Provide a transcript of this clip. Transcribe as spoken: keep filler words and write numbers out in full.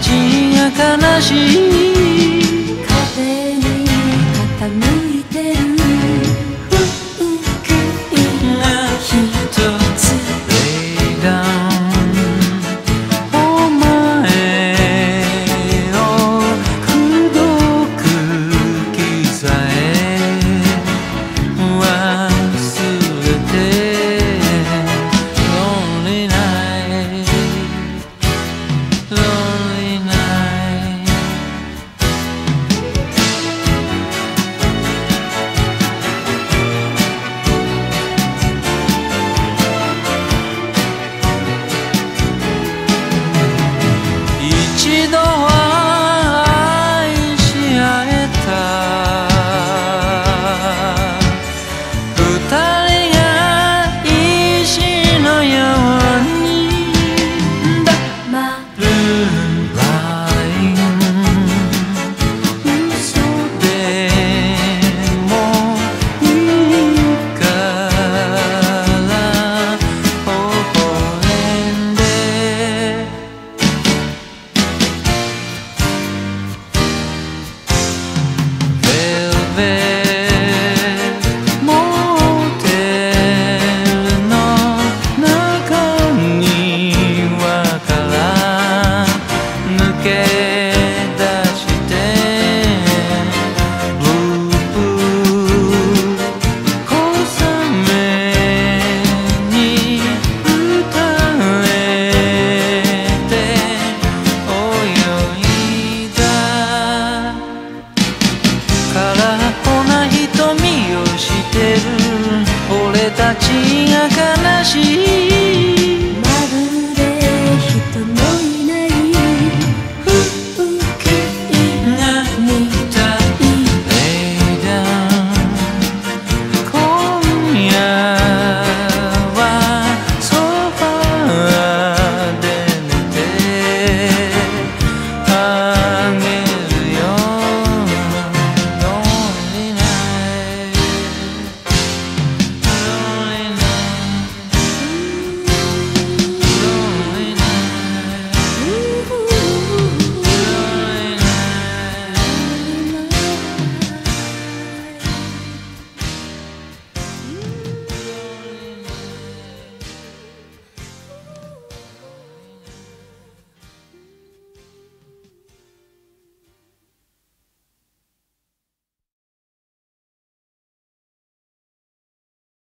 ちが悲しい風に傾いてる福井がひとつレイダウンお前を口説く気さえ忘れて Lonely night Lonely night 一度は愛し合えた二人が石のようにまルーライン嘘でもいいから微笑んでベルベモテルの中庭から抜け出してループ小雨に打たれて泳いだ空っぽな瞳をしてる俺たちが悲しい